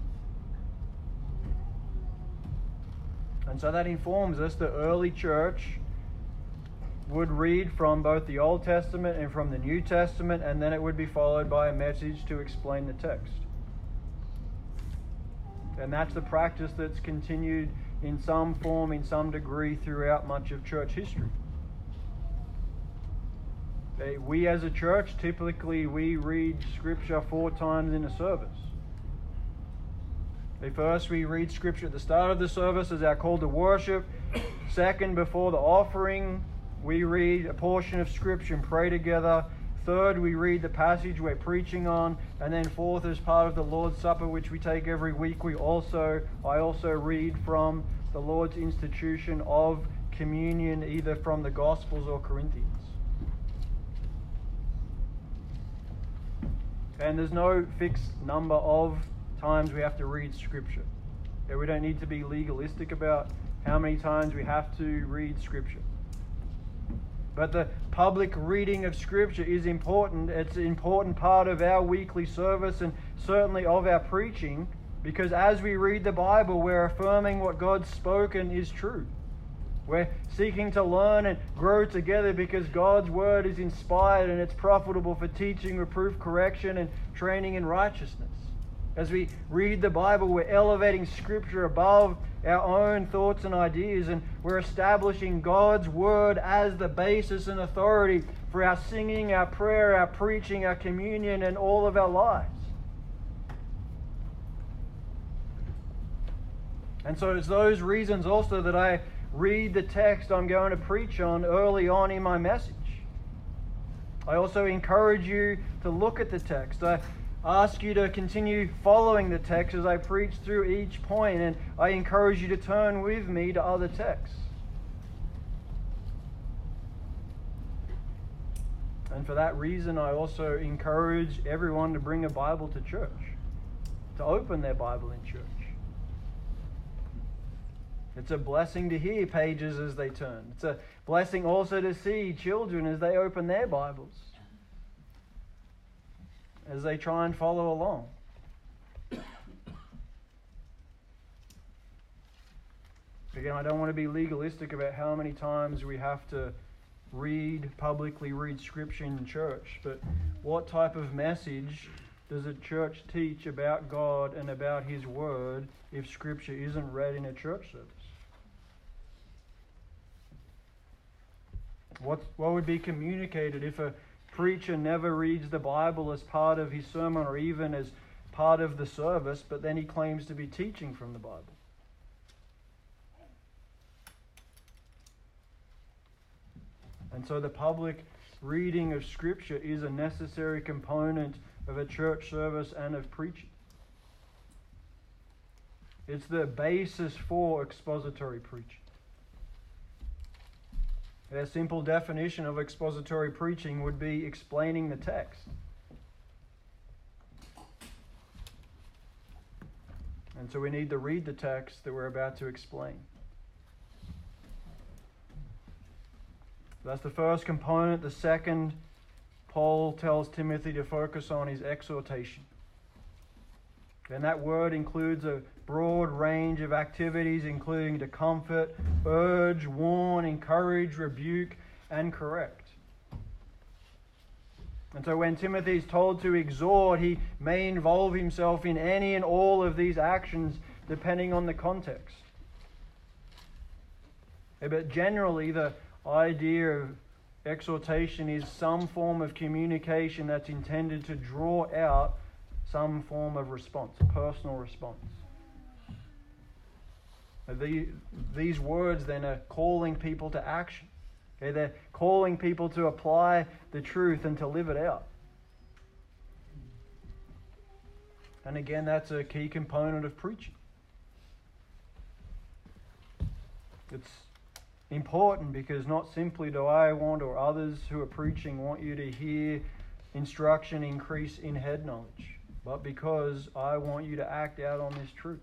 And so that informs us the early church would read from both the Old Testament and from the New Testament, and then it would be followed by a message to explain the text. And that's the practice that's continued in some form, in some degree, throughout much of church history. We as a church, typically we read Scripture four times in a service. First, we read Scripture at the start of the service as our call to worship. Second, before the offering, we read a portion of Scripture and pray together. Third, we read the passage we're preaching on. And then fourth, as part of the Lord's Supper, which we take every week, we also, I also read from the Lord's institution of communion, either from the Gospels or Corinthians. And there's no fixed number of times we have to read Scripture. We don't need to be legalistic about how many times we have to read Scripture. But the public reading of Scripture is important. It's an important part of our weekly service and certainly of our preaching, because as we read the Bible, we're affirming what God's spoken is true. We're seeking to learn and grow together because God's Word is inspired and it's profitable for teaching, reproof, correction, and training in righteousness. As we read the Bible, we're elevating Scripture above our own thoughts and ideas, and we're establishing God's Word as the basis and authority for our singing, our prayer, our preaching, our communion, and all of our lives. And so it's those reasons also that I read the text I'm going to preach on early on in my message. I also encourage you to look at the text. I ask you to continue following the text as I preach through each point, and I encourage you to turn with me to other texts. And for that reason, I also encourage everyone to bring a Bible to church, to open their Bible in church. It's a blessing to hear pages as they turn. It's a blessing also to see children as they open their Bibles, as they try and follow along. Again, I don't want to be legalistic about how many times we have to read, publicly read Scripture in church, but what type of message does a church teach about God and about His Word if Scripture isn't read in a church service? What, what would be communicated if a preacher never reads the Bible as part of his sermon or even as part of the service, but then he claims to be teaching from the Bible? And so the public reading of Scripture is a necessary component of a church service and of preaching. It's the basis for expository preaching. A simple definition of expository preaching would be explaining the text. And so we need to read the text that we're about to explain. That's the first component. The second Paul tells Timothy to focus on is exhortation. And that word includes a broad range of activities, including to comfort, urge, warn, encourage, rebuke, and correct. And so when Timothy is told to exhort, he may involve himself in any and all of these actions depending on the context. But generally, the idea of exhortation is some form of communication that's intended to draw out some form of response, a personal response. The, these words then are calling people to action. Okay, they're calling people to apply the truth and to live it out. And again, that's a key component of preaching. It's important because not simply do I want, or others who are preaching want you to hear instruction increase in head knowledge, but because I want you to act out on this truth.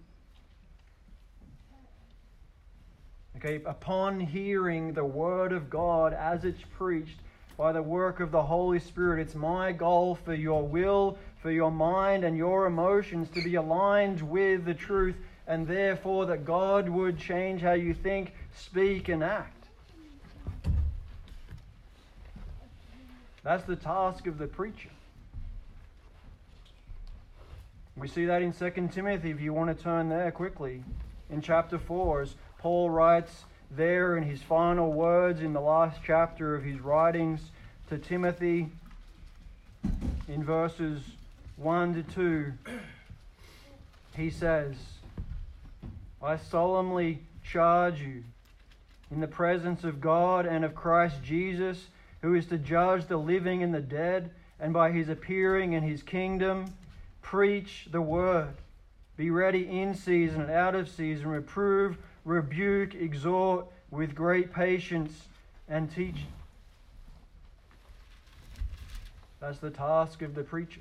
Okay, upon hearing the Word of God as it's preached by the work of the Holy Spirit, it's my goal for your will, for your mind and your emotions to be aligned with the truth, and therefore that God would change how you think, speak, and act. That's the task of the preacher. We see that in Second Timothy, if you want to turn there quickly, in chapter four, as Paul writes there in his final words in the last chapter of his writings to Timothy, in verses one to two, he says, I solemnly charge you in the presence of God and of Christ Jesus, who is to judge the living and the dead, and by his appearing in his kingdom, preach the word. Be ready in season and out of season, reprove, rebuke, exhort with great patience and teaching. That's the task of the preacher.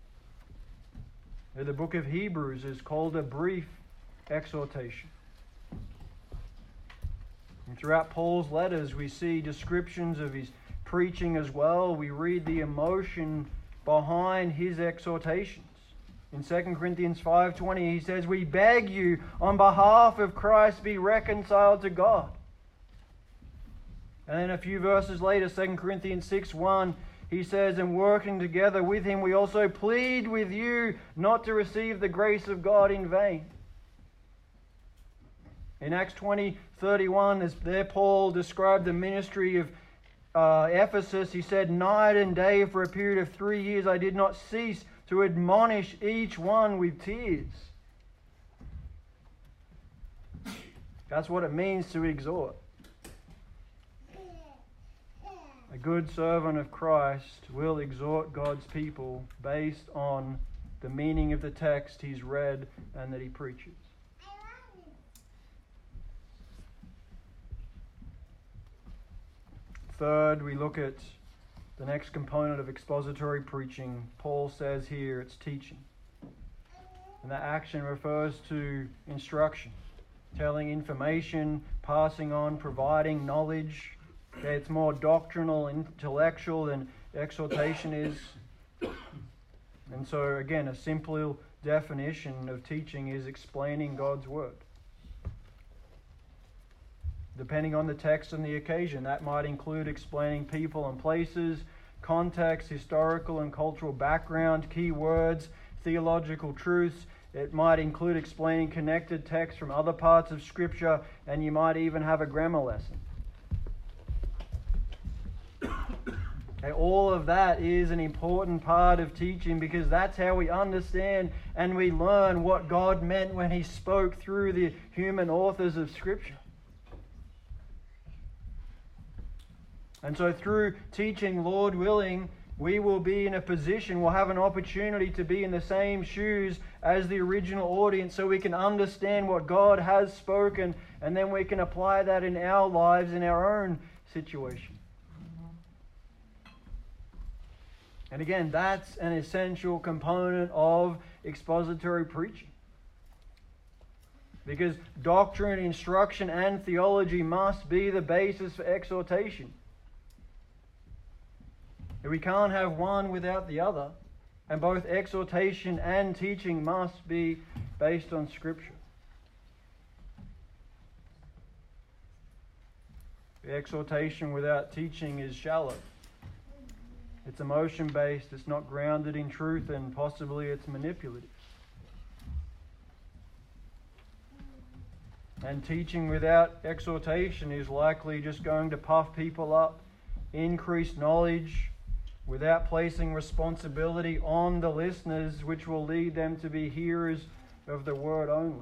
The book of Hebrews is called a brief exhortation. And throughout Paul's letters, we see descriptions of his preaching as well. We read the emotion behind his exhortations. In Second Corinthians five twenty, he says, we beg you on behalf of Christ be reconciled to God. And then a few verses later, Second Corinthians six one, he says, and working together with him, we also plead with you not to receive the grace of God in vain. In Acts twenty thirty-one, as there Paul described the ministry of uh, Ephesus, he said, night and day for a period of three years I did not cease to admonish each one with tears. That's what it means to exhort. A good servant of Christ will exhort God's people based on the meaning of the text he's read and that he preaches. Third, we look at the next component of expository preaching. Paul says here it's teaching. And that action refers to instruction, telling information, passing on, providing knowledge. Okay, it's more doctrinal, intellectual than exhortation is. And so, again, a simple definition of teaching is explaining God's Word. Depending on the text and the occasion, that might include explaining people and places, context, historical and cultural background, key words, theological truths. It might include explaining connected texts from other parts of Scripture, and you might even have a grammar lesson. Okay, all of that is an important part of teaching because that's how we understand and we learn what God meant when He spoke through the human authors of Scripture. And so through teaching, Lord willing, we will be in a position, we'll have an opportunity to be in the same shoes as the original audience so we can understand what God has spoken, and then we can apply that in our lives, in our own situation. And again, that's an essential component of expository preaching. Because doctrine, instruction, and theology must be the basis for exhortation. We can't have one without the other, and both exhortation and teaching must be based on Scripture. The exhortation without teaching is shallow. It's emotion-based, it's not grounded in truth, and possibly it's manipulative. And teaching without exhortation is likely just going to puff people up, increase knowledge, without placing responsibility on the listeners, which will lead them to be hearers of the word only.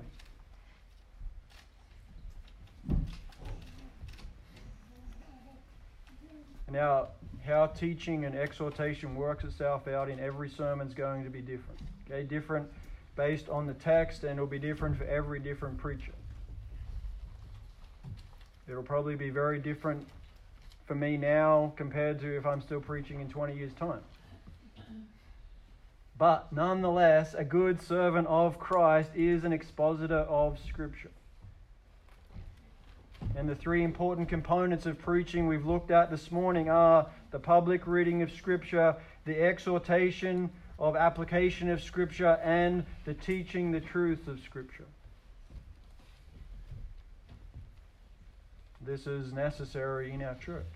Now, how teaching and exhortation works itself out in every sermon is going to be different. Okay, different based on the text, and it'll be different for every different preacher. It'll probably be very different for me now compared to if I'm still preaching in twenty years' time. But nonetheless, a good servant of Christ is an expositor of Scripture. And the three important components of preaching we've looked at this morning are the public reading of Scripture, the exhortation of application of Scripture, and the teaching the truth of Scripture. This is necessary in our church.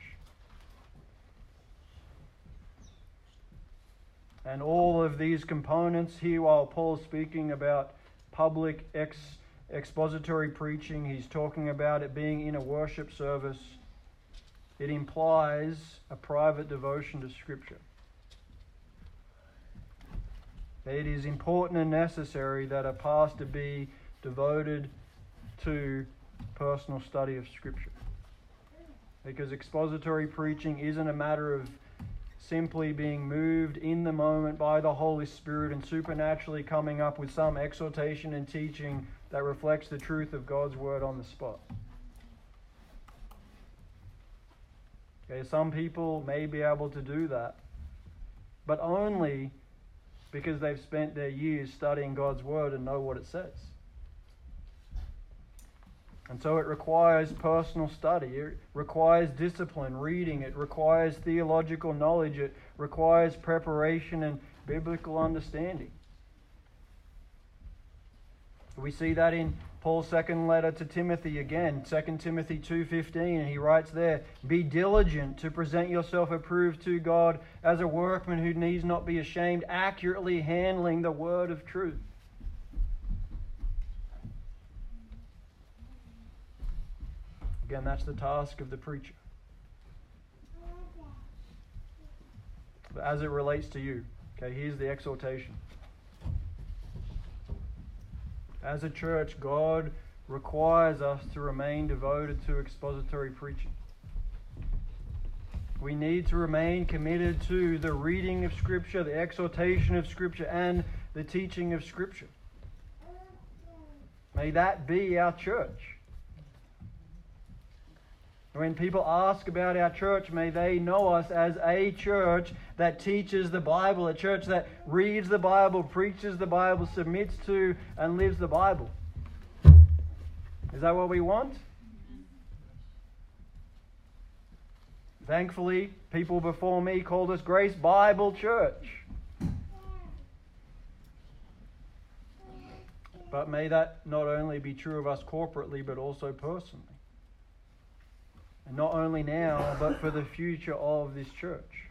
And all of these components here, while Paul's speaking about public ex, expository preaching, he's talking about it being in a worship service. It implies a private devotion to Scripture. It is important and necessary that a pastor be devoted to personal study of Scripture. Because expository preaching isn't a matter of simply being moved in the moment by the Holy Spirit and supernaturally coming up with some exhortation and teaching that reflects the truth of God's Word on the spot. Okay, some people may be able to do that, but only because they've spent their years studying God's Word and know what it says. And so it requires personal study. It requires discipline, reading. It requires theological knowledge. It requires preparation and biblical understanding. We see that in Paul's second letter to Timothy again, Second Timothy two fifteen, and he writes there, "Be diligent to present yourself approved to God as a workman who needs not be ashamed, accurately handling the word of truth." Again, that's the task of the preacher. But as it relates to you, okay, here's the exhortation. As a church, God requires us to remain devoted to expository preaching. We need to remain committed to the reading of Scripture, the exhortation of Scripture, and the teaching of Scripture. May that be our church. When people ask about our church, may they know us as a church that teaches the Bible, a church that reads the Bible, preaches the Bible, submits to and lives the Bible. Is that what we want? Thankfully, people before me called us Grace Bible Church. But may that not only be true of us corporately, but also personally. And not only now, but for the future of this church.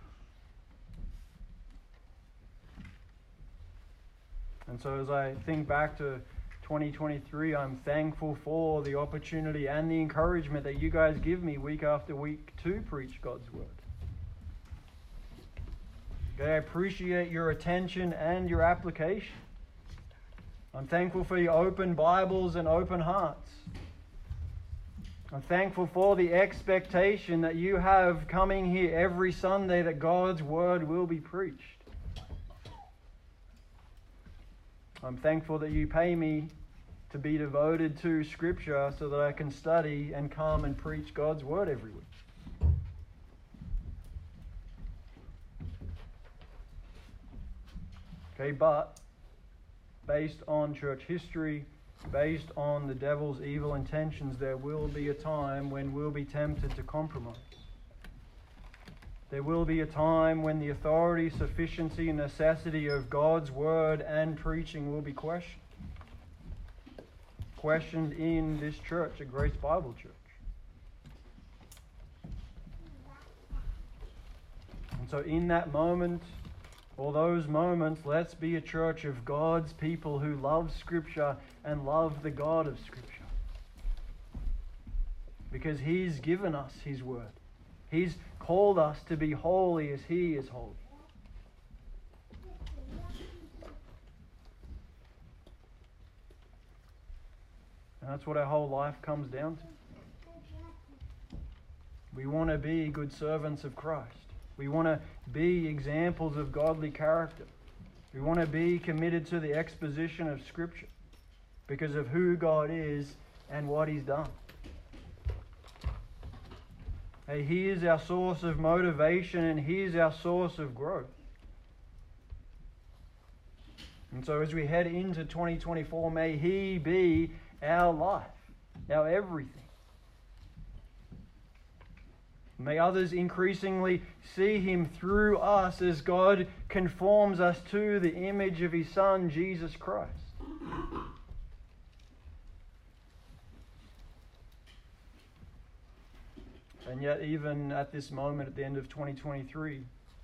And so as I think back to twenty twenty-three, I'm thankful for the opportunity and the encouragement that you guys give me week after week to preach God's Word. Okay, I appreciate your attention and your application. I'm thankful for your open Bibles and open hearts. I'm thankful for the expectation that you have coming here every Sunday that God's Word will be preached. I'm thankful that you pay me to be devoted to Scripture so that I can study and come and preach God's Word every week. Okay, but based on church history, based on the devil's evil intentions, there will be a time when we'll be tempted to compromise. There will be a time when the authority, sufficiency, and necessity of God's word and preaching will be questioned. Questioned in this church, at Grace Bible Church. And so in that moment, or those moments, let's be a church of God's people who love Scripture and love the God of Scripture. Because He's given us His word. He's called us to be holy as He is holy. And that's what our whole life comes down to. We want to be good servants of Christ. We want to be examples of godly character. We want to be committed to the exposition of Scripture because of who God is and what He's done. Hey, He is our source of motivation and He is our source of growth. And so as we head into twenty twenty-four, may He be our life, our everything. May others increasingly see Him through us as God conforms us to the image of His Son, Jesus Christ. And yet, even at this moment, at the end of twenty twenty-three,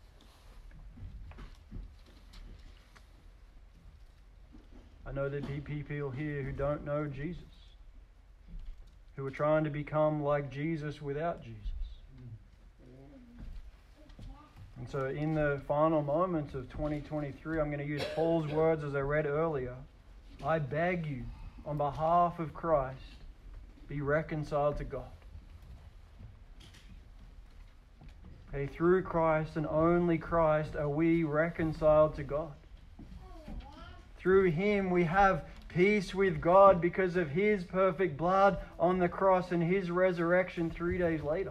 I know there be people here who don't know Jesus, who are trying to become like Jesus without Jesus. And so in the final moments of twenty twenty-three, I'm going to use Paul's words as I read earlier. I beg you, on behalf of Christ, be reconciled to God. Okay, through Christ and only Christ are we reconciled to God. Through Him we have peace with God because of His perfect blood on the cross and His resurrection three days later.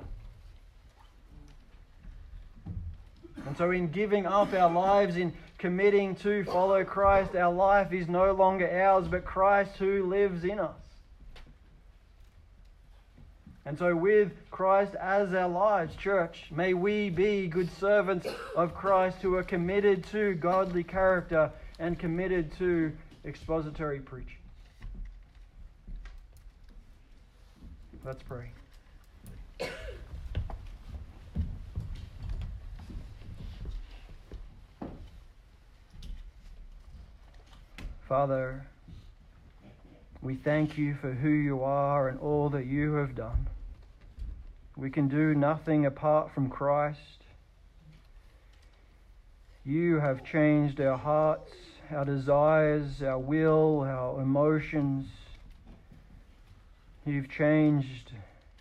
And so in giving up our lives, in committing to follow Christ, our life is no longer ours, but Christ who lives in us. And so with Christ as our lives, church, may we be good servants of Christ who are committed to godly character and committed to expository preaching. Let's pray. Father, we thank You for who You are and all that You have done. We can do nothing apart from Christ. You have changed our hearts, our desires, our will, our emotions. You've changed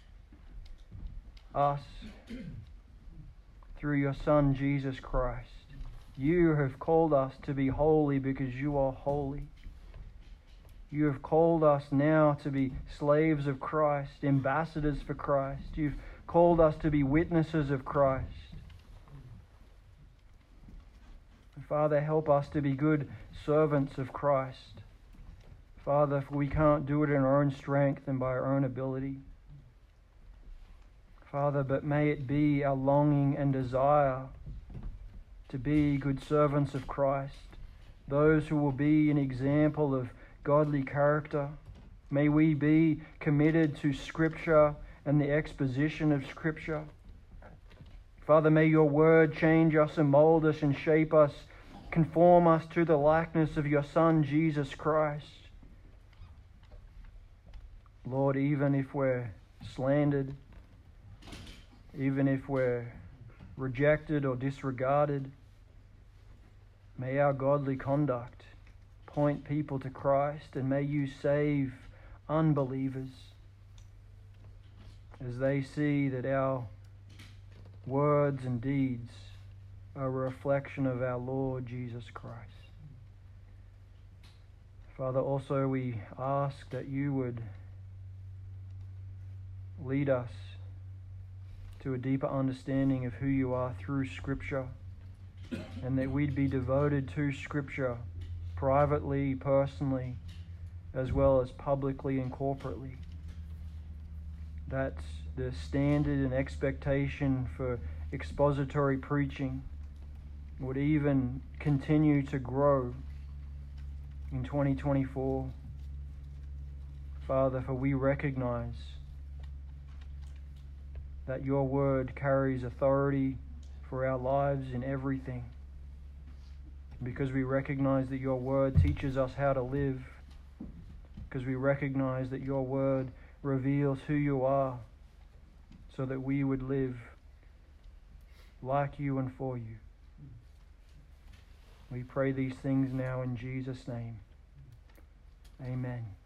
us through Your Son, Jesus Christ. You have called us to be holy because You are holy. You have called us now to be slaves of Christ, ambassadors for Christ. You've called us to be witnesses of Christ. Father, help us to be good servants of Christ. Father, for we can't do it in our own strength and by our own ability. Father, but may it be our longing and desire to be good servants of Christ, those who will be an example of godly character. May we be committed to Scripture and the exposition of Scripture. Father, may Your word change us and mold us and shape us, conform us to the likeness of Your Son, Jesus Christ. Lord, even if we're slandered, even if we're rejected or disregarded, may our godly conduct point people to Christ, and may You save unbelievers as they see that our words and deeds are a reflection of our Lord Jesus Christ. Father, also we ask that You would lead us to a deeper understanding of who You are through Scripture, and that we'd be devoted to Scripture privately, personally, as well as publicly and corporately. That's the standard and expectation for expository preaching would even continue to grow in twenty twenty-four. Father, for we recognize that your word carries authority for our lives in everything. Because we recognize that your word teaches us how to live. Because we recognize that your word reveals who you are, so that we would live like you and for you. We pray these things now in Jesus' name. Amen.